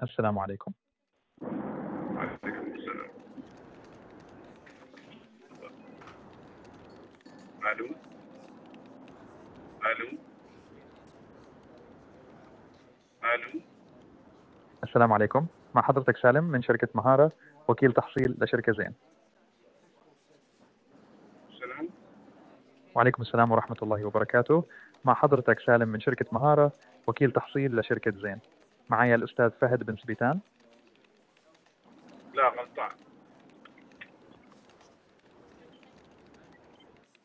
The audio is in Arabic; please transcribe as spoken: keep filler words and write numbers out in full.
السلام عليكم. وعليكم السلام. ألو، ألو، ألو. السلام عليكم، مع حضرتك سالم من شركة مهارة، وكيل تحصيل لشركة زين. سلام. وعليكم السلام ورحمة الله وبركاته. مع حضرتك سالم من شركة مهارة، وكيل تحصيل لشركة زين. معايا الأستاذ فهد بن سبيتان.